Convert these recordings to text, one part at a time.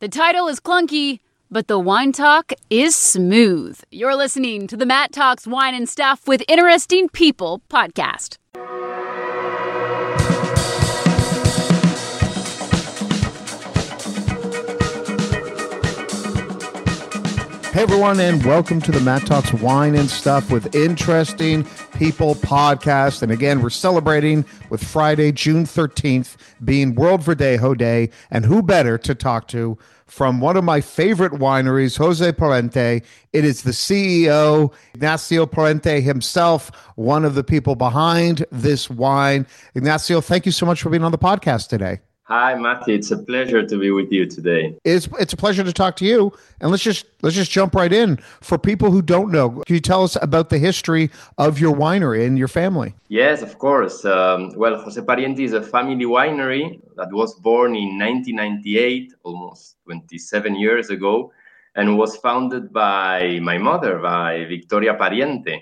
The title is clunky, but the wine talk is smooth. You're listening to the Matt Talks Wine and Stuff with Interesting People podcast. Hey everyone, and welcome to the Matt Talks Wine and Stuff with Interesting People podcast. And again, we're celebrating with Friday, June 13th, being World Verdejo Day. And who better to talk to from one of my favorite wineries, Jose Parente. It is the CEO, Ignacio Parente himself, one of the people behind this wine. Ignacio, thank you so much for being on the podcast today. Hi, Matthew. It's a pleasure to be with you today. It's a pleasure to talk to you. And let's just jump right in. For people who don't know, can you tell us about the history of your winery and your family? Yes, of course. Jose Pariente is a family winery that was born in 1998, almost 27 years ago, and was founded by my mother, by Victoria Pariente.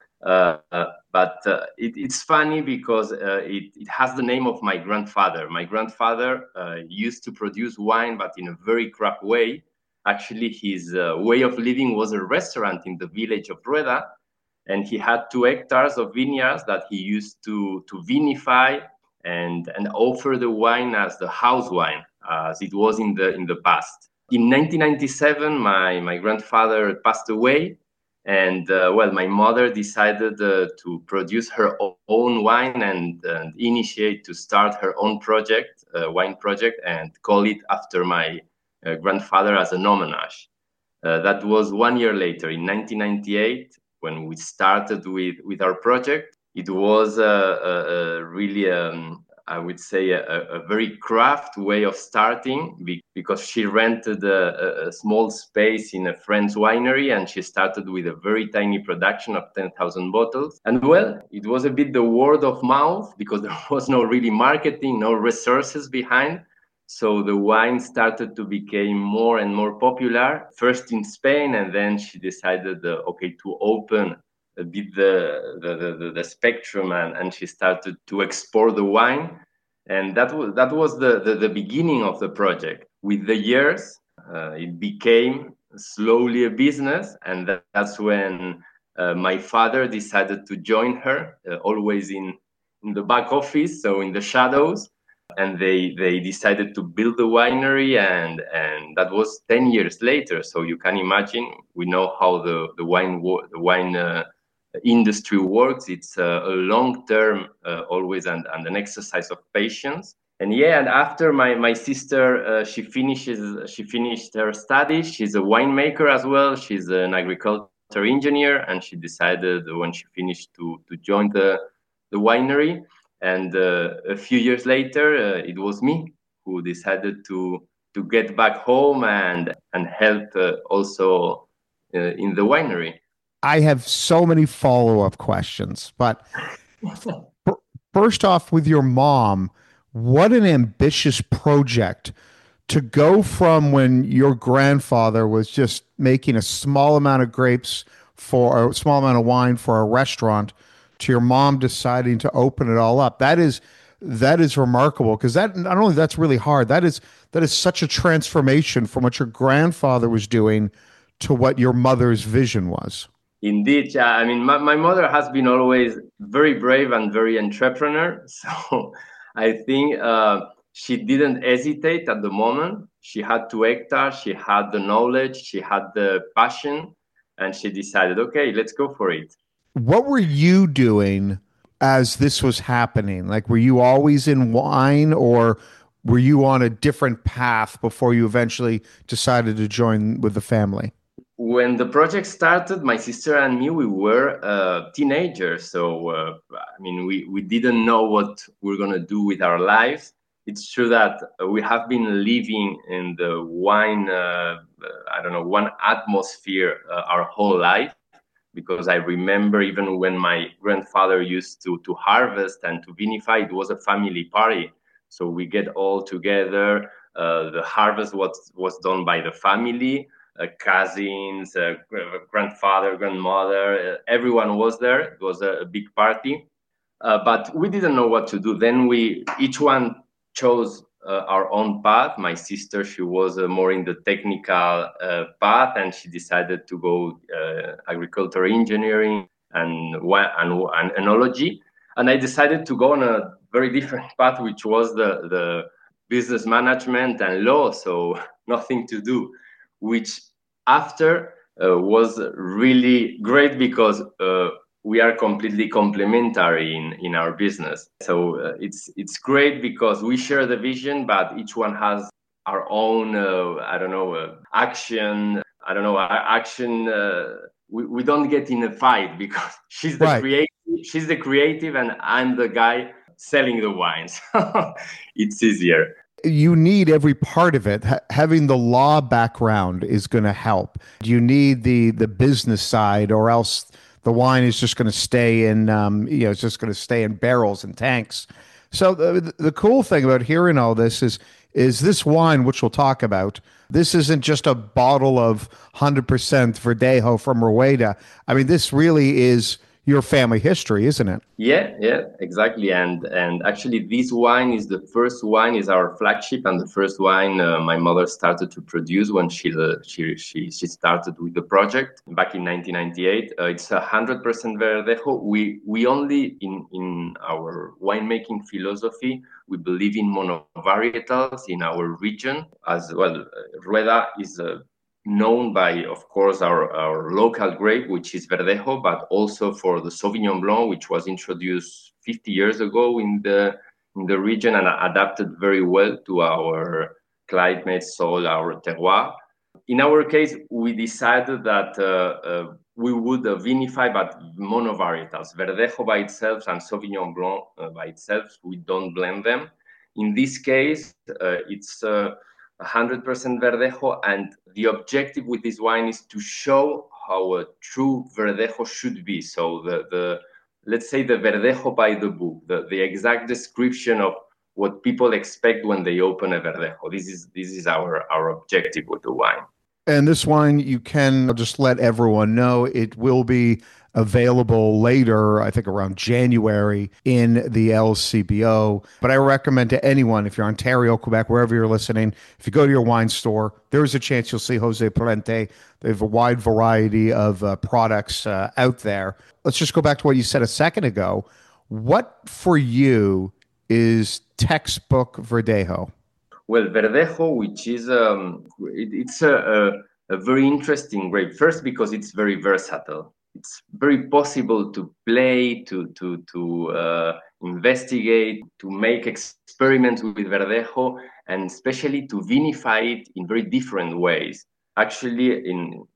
But it's funny because it has the name of my grandfather. My grandfather used to produce wine, but in a very crap way. Actually, his way of living was a restaurant in the village of Rueda, and he had 2 hectares of vineyards that he used to vinify and offer the wine as the house wine, as it was in the past. In 1997, my grandfather passed away. And my mother decided to produce her own wine and initiate to start her own project, wine project, and call it after my grandfather as an homage. That was 1 year later, in 1998, when we started with our project. It was really, I would say, a very craft way of starting, because she rented a small space in a friend's winery, and she started with a very tiny production of 10,000 bottles. And it was a bit the word of mouth, because there was no really marketing, no resources behind. So the wine started to become more and more popular, first in Spain, and then she decided, to open a bit the spectrum, and she started to export the wine. And that was the beginning of the project. With the years, it became slowly a business, and that's when my father decided to join her, always in the back office, so in the shadows. And they decided to build the winery, and that was 10 years later. So you can imagine, we know how the wine industry works. It's a long-term, always, and an exercise of patience. And after my sister, she finished her studies. She's a winemaker as well. She's an agriculture engineer, and she decided when she finished to join the winery. And a few years later, it was me who decided to get back home and help also in the winery. I have so many follow-up questions, but first off, with your mom, what an ambitious project to go from when your grandfather was just making a small amount of grapes for a small amount of wine for a restaurant to your mom deciding to open it all up. That is remarkable, because that not only that's really hard, that is such a transformation from what your grandfather was doing to what your mother's vision was. Indeed, yeah. I mean, my mother has been always very brave and very entrepreneur. So I think she didn't hesitate at the moment. She had 2 hectares, she had the knowledge, she had the passion, and she decided, okay, let's go for it. What were you doing as this was happening? Like, were you always in wine, or were you on a different path before you eventually decided to join with the family? When the project started, my sister and me, we were teenagers. So, we didn't know what we're going to do with our lives. It's true that we have been living in the wine, one atmosphere our whole life. Because I remember even when my grandfather used to harvest and to vinify, it was a family party. So we get all together. The harvest was done by the family, cousins, grandfather, grandmother, everyone was there. It was a big party. But we didn't know what to do. Then each one chose our own path. My sister, she was more in the technical path, and she decided to go agricultural engineering and enology. And I decided to go on a very different path, which was the business management and law. So nothing to do, which after was really great because we are completely complementary in our business. So it's great because we share the vision, but each one has our own, action. We don't get in a fight because she's the creative, and I'm the guy selling the wines. It's easier. You need every part of it. Having the law background is going to help. You need the business side, or else the wine is just going to stay in, it's just going to stay in barrels and tanks. So the cool thing about hearing all this is this wine, which we'll talk about, this isn't just a bottle of 100% Verdejo from Rueda. I mean, this really is your family history, isn't it? Yeah, exactly. And actually, this wine is is our flagship, and the first wine my mother started to produce when she started with the project back in 1998. It's 100% Verdejo. We only in our winemaking philosophy, we believe in monovarietals in our region as well. Rueda is known by, of course, our local grape, which is Verdejo, but also for the Sauvignon Blanc, which was introduced 50 years ago in the region and adapted very well to our climate, soil, our terroir. In our case, we decided that we would vinify, but monovarietals, Verdejo by itself and Sauvignon Blanc by itself. We don't blend them. In this case, it's 100% Verdejo, and the objective with this wine is to show how a true Verdejo should be. So let's say the Verdejo by the book, the exact description of what people expect when they open a Verdejo. This is our objective with the wine. And this wine, you can just let everyone know, it will be available later, I think around January, in the LCBO. But I recommend to anyone, if you're Ontario, Quebec, wherever you're listening, if you go to your wine store, there's a chance you'll see Jose Palente. They have a wide variety of products out there. Let's just go back to what you said a second ago. What for you is textbook Verdejo? Well, Verdejo, which is it's a very interesting grape. First, because it's very versatile. It's very possible to play, to investigate, to make experiments with Verdejo, and especially to vinify it in very different ways. Actually,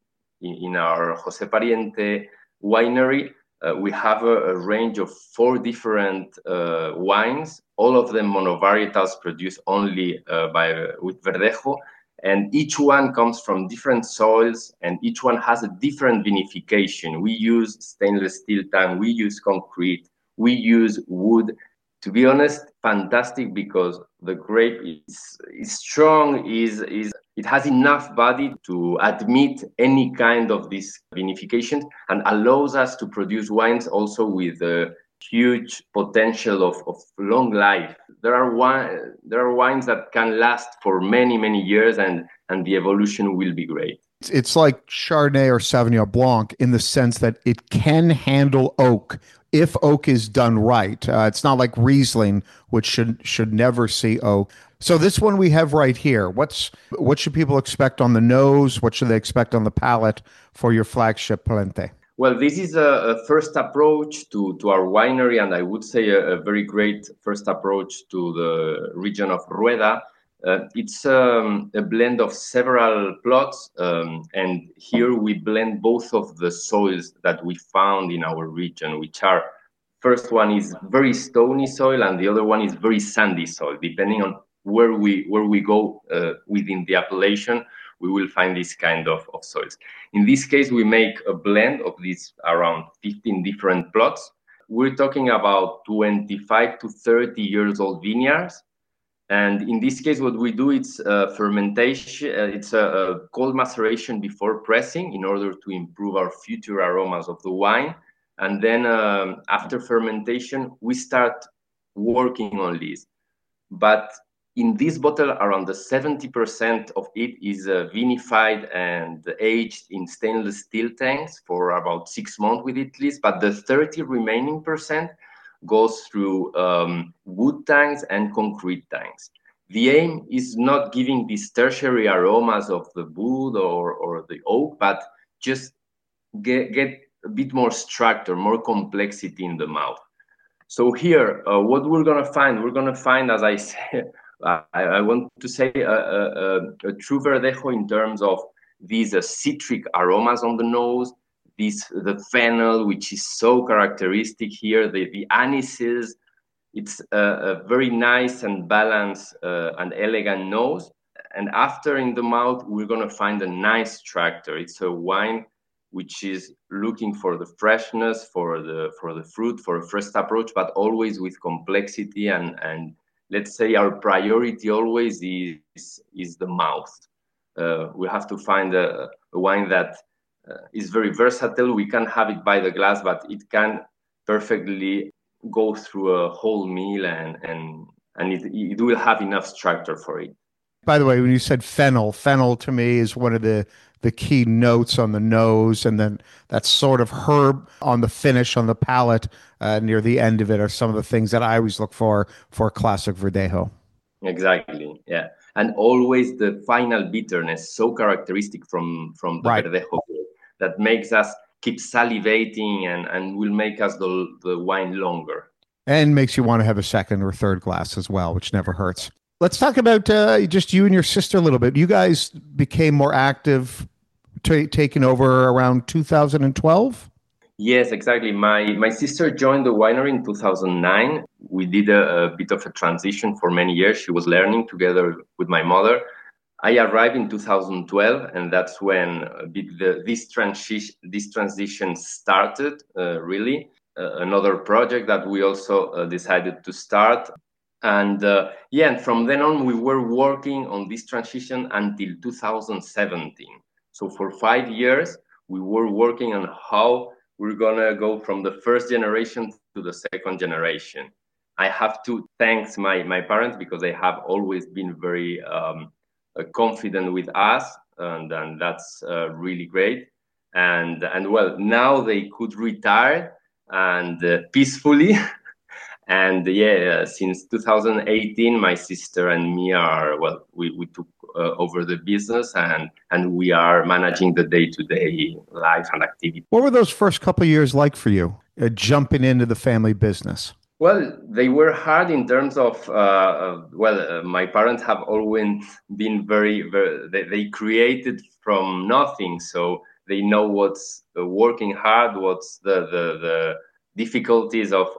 in our Jose Pariente winery, we have a range of 4 different wines, all of them monovarietals produced only with Verdejo. And each one comes from different soils, and each one has a different vinification. We use stainless steel tank, we use concrete, we use wood. To be honest, fantastic, because the grape is strong, it has enough body to admit any kind of this vinification, and allows us to produce wines also with a huge potential of long life. There are wines that can last for many, many years, and the evolution will be great. It's like Chardonnay or Sauvignon Blanc in the sense that it can handle oak if oak is done right. It's not like Riesling, which should never see oak. So this one we have right here. What should people expect on the nose? What should they expect on the palate for your flagship Palente? Well, this is a first approach to our winery, and I would say a very great first approach to the region of Rueda. It's a blend of several plots, and here we blend both of the soils that we found in our region, which are, first one is very stony soil, and the other one is very sandy soil. Depending on where we go within the appellation, we will find this kind of soils. In this case, we make a blend of these around 15 different plots. We're talking about 25 to 30 years old vineyards. And in this case, what we do, it's fermentation. It's a cold maceration before pressing in order to improve our future aromas of the wine. And then after fermentation, we start working on this. But in this bottle, around the 70% of it is vinified and aged in stainless steel tanks for about 6 months with it, at least. But the 30 remaining percent goes through wood tanks and concrete tanks. The aim is not giving these tertiary aromas of the wood or the oak, but just get a bit more structure, more complexity in the mouth. So here, what we're going to find, as I said, I want to say a true Verdejo in terms of these citric aromas on the nose, the fennel, which is so characteristic here, the anises. It's a very nice and balanced and elegant nose. And after in the mouth, we're going to find a nice structure. It's a wine which is looking for the freshness, for the fruit, for a first approach, but always with complexity. And let's say our priority always is the mouth. We have to find a wine that is very versatile. We can have it by the glass, but it can perfectly go through a whole meal, and it will have enough structure for it. By the way, when you said fennel to me is one of the key notes on the nose, and then that sort of herb on the finish, on the palate near the end of it are some of the things that I always look for a classic Verdejo. Exactly, yeah. And always the final bitterness, so characteristic from the Verdejo, that makes us keep salivating and will make us the wine longer. And makes you want to have a second or third glass as well, which never hurts. Let's talk about just you and your sister a little bit. You guys became more active, taking over around 2012? Yes, exactly. My sister joined the winery in 2009. We did a bit of a transition for many years. She was learning together with my mother. I arrived in 2012, and that's when this transition started, really. Another project that we also decided to start. And and from then on, we were working on this transition until 2017. So for 5 years, we were working on how we're going to go from the first generation to the second generation. I have to thank my parents, because they have always been very confident with us, and that's really great. And well, now they could retire and peacefully. And since 2018, my sister and me we took over the business, and we are managing the day-to-day life and activity. What were those first couple of years like for you, jumping into the family business? Well, they were hard in terms of, my parents have always been they created from nothing. So they know what's working hard, what's the difficulties of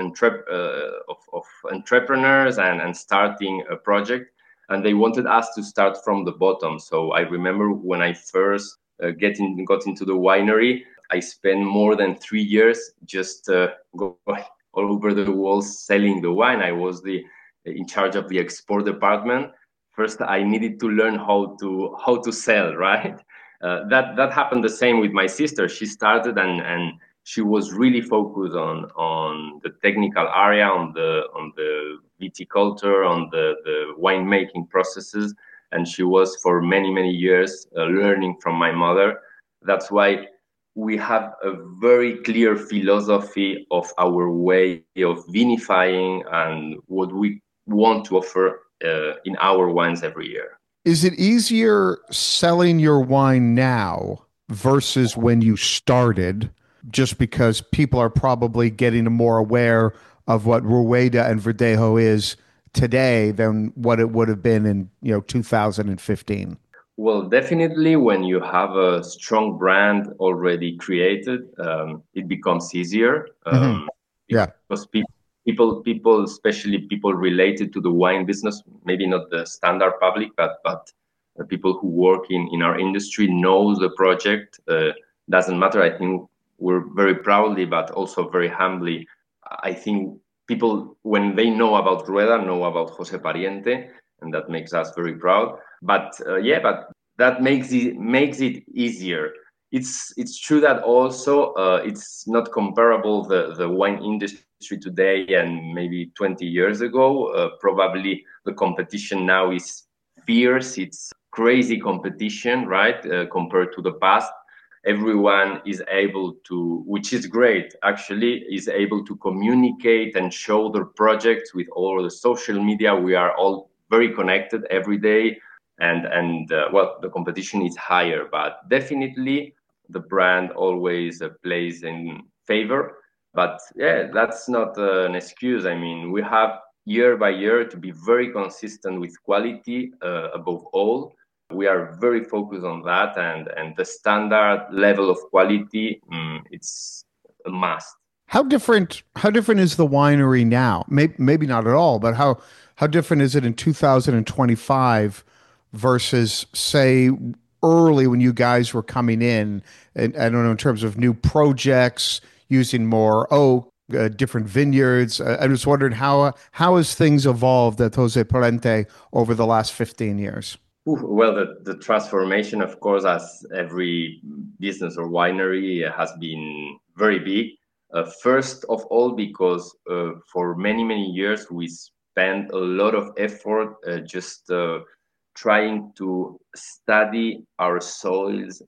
entrepreneurs and starting a project. And they wanted us to start from the bottom. So I remember when I first got into the winery, I spent more than 3 years just going all over the world selling the wine. I was in charge of the export department. First, I needed to learn how to sell, right? That happened the same with my sister. She started and she was really focused on the technical area, on the viticulture, on the winemaking processes, and she was for many years learning from my mother. That's why we have a very clear philosophy of our way of vinifying and what we want to offer in our wines every year. Is it easier selling your wine now versus when you started, just because people are probably getting more aware of what Rueda and Verdejo is today than what it would have been in 2015? Well, definitely when you have a strong brand already created, it becomes easier. Because people, especially people related to the wine business, maybe not the standard public, but people who work in our industry knows the project. Doesn't matter. I think we're very proudly, but also very humbly, I think people, when they know about Rueda, know about Jose Pariente, and that makes us very proud. But that makes it easier. It's true that also it's not comparable the wine industry today and maybe 20 years ago. Probably the competition now is fierce. It's crazy competition, right? Compared to the past. Everyone is able to, which is great, actually, is able to communicate and show their projects with all the social media. We are all very connected every day. And well, the competition is higher, but definitely the brand always plays in favor. But yeah, that's not an excuse. I mean, we have year by year to be very consistent with quality above all. We are very focused on that, and the standard level of quality, it's a must. How different is the winery now? Maybe not at all, but how different is it in 2025 versus, say, early when you guys were coming in? And I don't know, in terms of new projects, using more oak, different vineyards. I was wondering how has things evolved at Jose Parente over the last 15 years? Well, the transformation, of course, as every business or winery, has been very big. First of all, because for many, many years, we spent a lot of effort just trying to study our soils,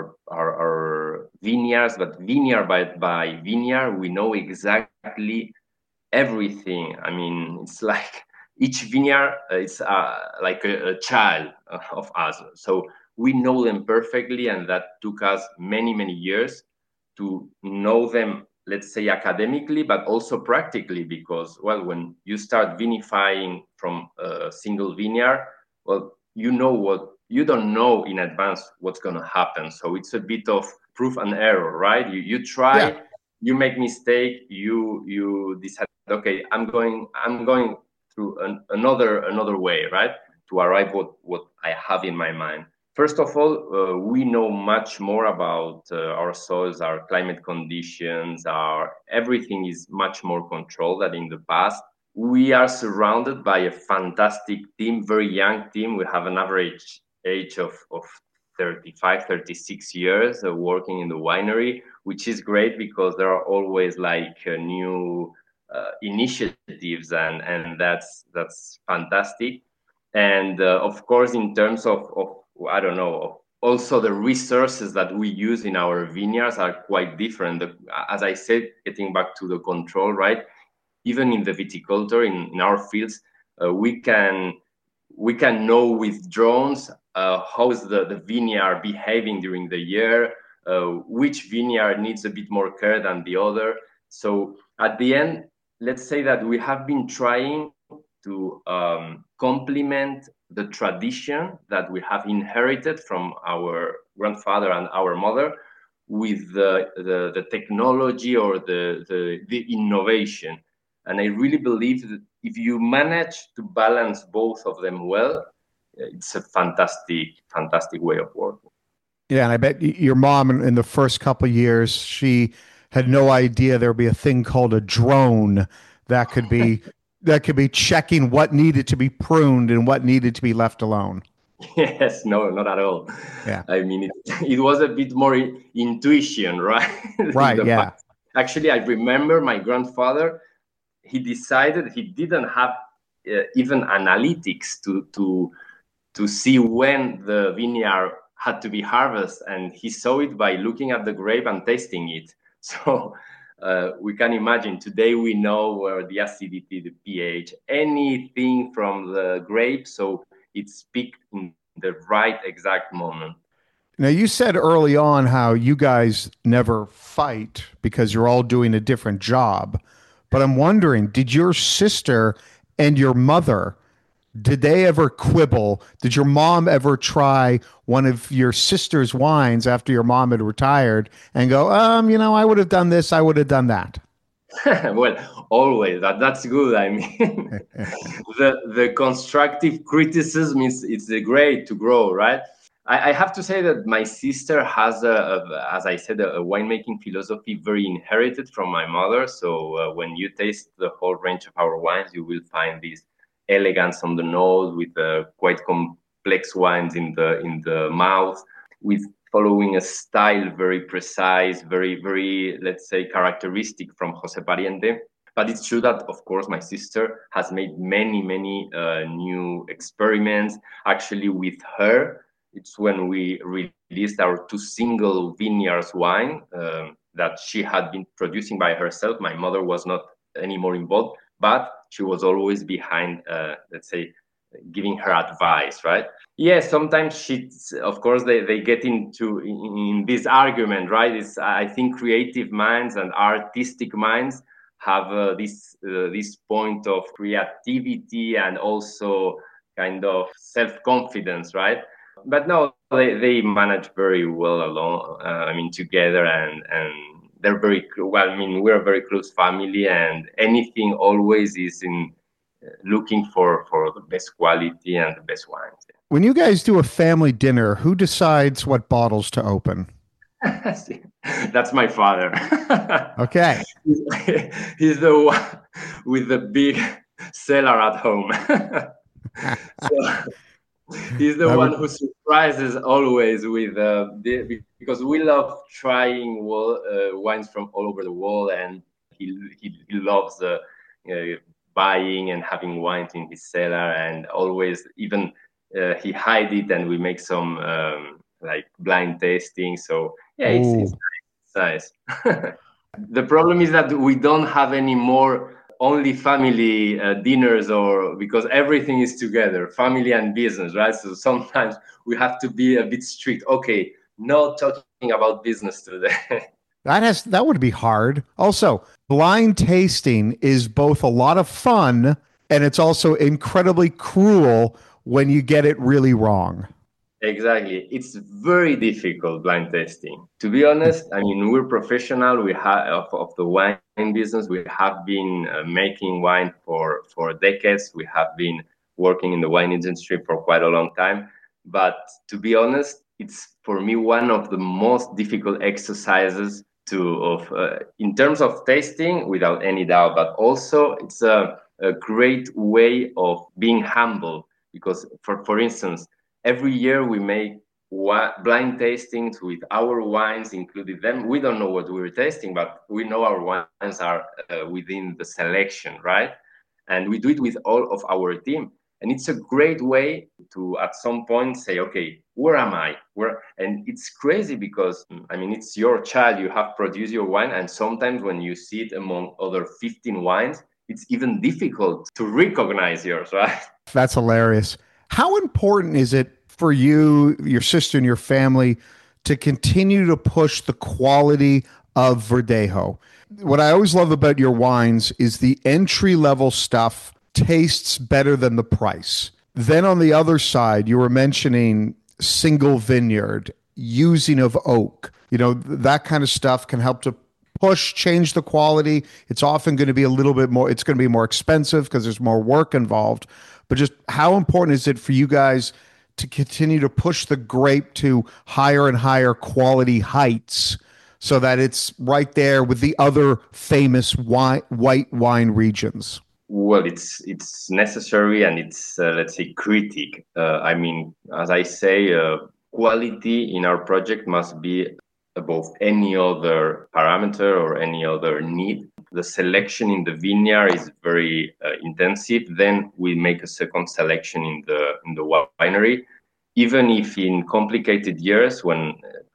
our vineyards, but vineyard by vineyard, we know exactly everything. I mean, it's like each vineyard is like a child of us. So we know them perfectly, and that took us many, many years to know them, let's say academically, but also practically, because, well, when you start vinifying from a single vineyard, well, you know what, you don't know in advance what's going to happen. So it's a bit of proof and error, right? You try, yeah. You make mistake, you decide, okay, I'm going through another way, right, to arrive what I have in my mind. First of all, we know much more about our soils, our climate conditions, everything is much more controlled than in the past. We are surrounded by a fantastic team, very young team. We have an average age of 35, 36 years working in the winery, which is great because there are always like new initiatives, and that's fantastic. And of course, in terms of I don't know, also the resources that we use in our vineyards are quite different. As I said, getting back to the control, right? Even in the viticulture, in our fields, we can know with drones how is the vineyard behaving during the year, which vineyard needs a bit more care than the other. So at the end, let's say that we have been trying to complement the tradition that we have inherited from our grandfather and our mother with the technology or the innovation. And I really believe that if you manage to balance both of them well, it's a fantastic way of working. Yeah, and I bet your mom in the first couple of years, she had no idea there would be a thing called a drone that could be checking what needed to be pruned and what needed to be left alone. Yes, no, not at all. Yeah, I mean, it was a bit more intuition, right? Right. Yeah. Past. Actually, I remember my grandfather. He decided he didn't have even analytics to see when the vineyard had to be harvested, and he saw it by looking at the grape and tasting it. So we can imagine today we know where the acidity, the pH, anything from the grape, so it's picked in the right exact moment. Now, you said early on how you guys never fight because you're all doing a different job. But I'm wondering, did your sister and your mother, did they ever quibble? Did your mom ever try one of your sister's wines after your mom had retired and go, I would have done this, I would have done that? Well, always. That's good. I mean, the constructive criticism is great to grow, right? I have to say that my sister has, as I said, a winemaking philosophy very inherited from my mother. So when you taste the whole range of our wines, you will find this elegance on the nose with quite complex wines in the mouth, with following a style very precise, very, very, let's say, characteristic from Jose Pariente. But it's true that, of course, my sister has made many, many new experiments. Actually, with her, it's when we released our two single vineyards wine that she had been producing by herself. My mother was not anymore involved, but she was always behind, let's say, giving her advice, right? Yes, sometimes she's, of course, they get into in this argument, right? It's, I think, creative minds and artistic minds have this point of creativity and also kind of self-confidence, right? But no, they manage very well alone. I mean, together, and they're very well. I mean, we're a very close family, and anything always is in looking for the best quality and the best wines. When you guys do a family dinner, who decides what bottles to open? That's my father. Okay. He's the one with the big cellar at home. So he's the one who surprises always with because we love trying wines from all over the world, and he loves buying and having wines in his cellar, and always even he hide it, and we make some like blind tasting. So yeah, it's nice. The problem is that we don't have any more only family dinners, or because everything is together, family and business, right? So sometimes we have to be a bit strict. Okay, no talking about business today. That would be hard. Also, blind tasting is both a lot of fun and it's also incredibly cruel when you get it really wrong. Exactly. It's very difficult, blind tasting. To be honest, I mean, we're professional. We have of the wine business. We have been making wine for decades. We have been working in the wine industry for quite a long time. But to be honest, it's for me one of the most difficult exercises in terms of tasting, without any doubt. But also, it's a great way of being humble, because for instance, every year we make blind tastings with our wines included them. We don't know what we're tasting, but we know our wines are within the selection, right? And we do it with all of our team. And it's a great way to, at some point, say, okay, where am I? And it's crazy because, I mean, it's your child. You have produced your wine. And sometimes when you see it among other 15 wines, it's even difficult to recognize yours, right? That's hilarious. How important is it for you, your sister, and your family to continue to push the quality of Verdejo? What I always love about your wines is the entry-level stuff tastes better than the price. Then on the other side, you were mentioning single vineyard, using of oak. You know, that kind of stuff can help to change the quality. It's often going to be a little bit more, it's going to be more expensive because there's more work involved. But just how important is it for you guys to continue to push the grape to higher and higher quality heights so that it's right there with the other famous white wine regions? Well, it's necessary, and it's, let's say, critic. I mean, as I say, quality in our project must be above any other parameter or any other need. The selection in the vineyard is very intensive. Then we make a second selection in the winery. Even if in complicated years, when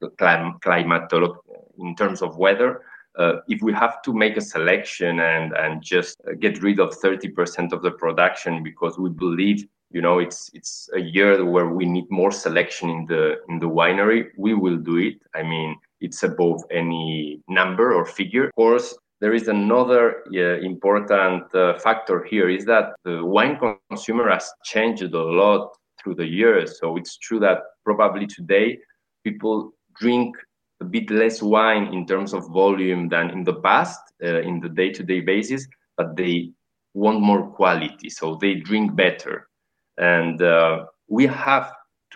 climatology, in terms of weather, if we have to make a selection and just get rid of 30% of the production because we believe, you know, it's a year where we need more selection in the winery, we will do it. I mean, it's above any number or figure. Of course, there is another important factor here, is that the wine consumer has changed a lot through the years. So it's true that probably today people drink a bit less wine in terms of volume than in the past, in the day-to-day basis, but they want more quality, so they drink better. And we have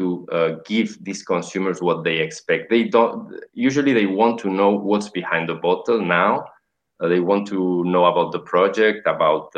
to give these consumers what they expect. Usually they want to know what's behind the bottle now. They want to know about the project, about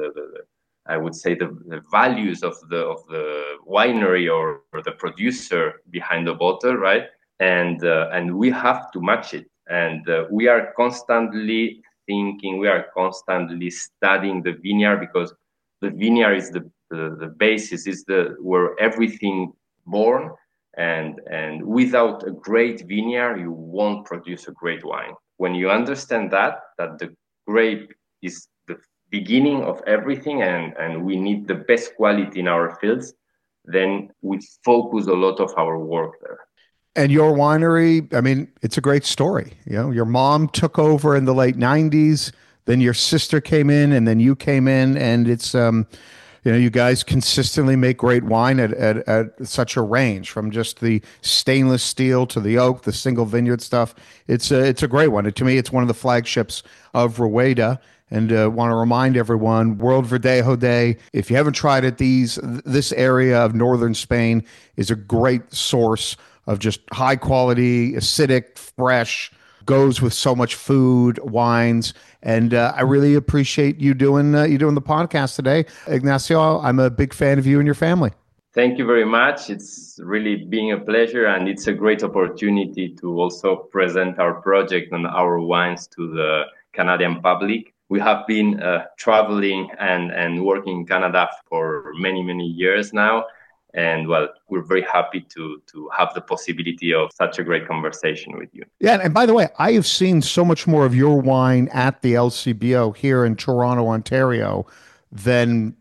I would say the values of the winery or the producer behind the bottle, right? And we have to match it. And we are constantly thinking. We are constantly studying the vineyard, because the vineyard is the basis, is where everything born. And without a great vineyard, you won't produce a great wine. When you understand that the grape is the beginning of everything, and we need the best quality in our fields, then we focus a lot of our work there. And your winery, I mean, it's a great story. You know, your mom took over in the late 90s, then your sister came in, and then you came in, and it's you know, you guys consistently make great wine at such a range, from just the stainless steel to the oak, the single vineyard stuff. It's a great one. To me, it's one of the flagships of Rueda. And want to remind everyone, World Verdejo Day, if you haven't tried it, this area of northern Spain is a great source of just high quality, acidic, fresh, goes with so much food, wines. And I really appreciate you doing the podcast today. Ignacio, I'm a big fan of you and your family. Thank you very much. It's really been a pleasure, and it's a great opportunity to also present our project and our wines to the Canadian public. We have been traveling and working in Canada for many, many years now. And well, we're very happy to have the possibility of such a great conversation with you. Yeah, and by the way, I have seen so much more of your wine at the LCBO here in Toronto, Ontario, than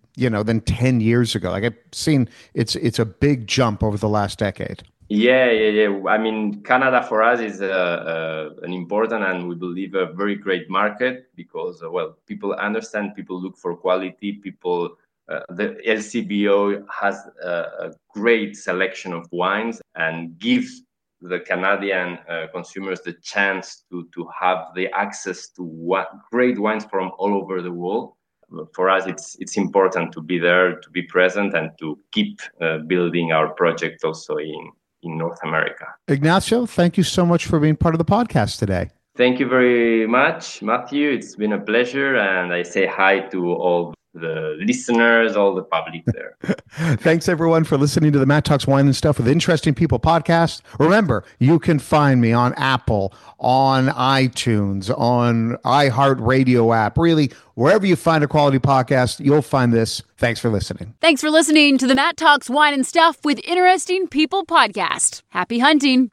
10 years ago. Like, I've seen it's a big jump over the last decade. Yeah. I mean, Canada for us is an important, and we believe a very great market, because people understand, people look for quality, people. The LCBO has a great selection of wines and gives the Canadian consumers the chance to have the access to great wines from all over the world. For us, it's important to be there, to be present, and to keep building our project also in North America. Ignacio, thank you so much for being part of the podcast today. Thank you very much, Matthew. It's been a pleasure, and I say hi to all the listeners, all the public there. Thanks, everyone, for listening to the Matt Talks Wine and Stuff with Interesting People podcast. Remember, you can find me on Apple, on iTunes, on iHeartRadio app. Really, wherever you find a quality podcast, you'll find this. Thanks for listening. Thanks for listening to the Matt Talks Wine and Stuff with Interesting People podcast. Happy hunting.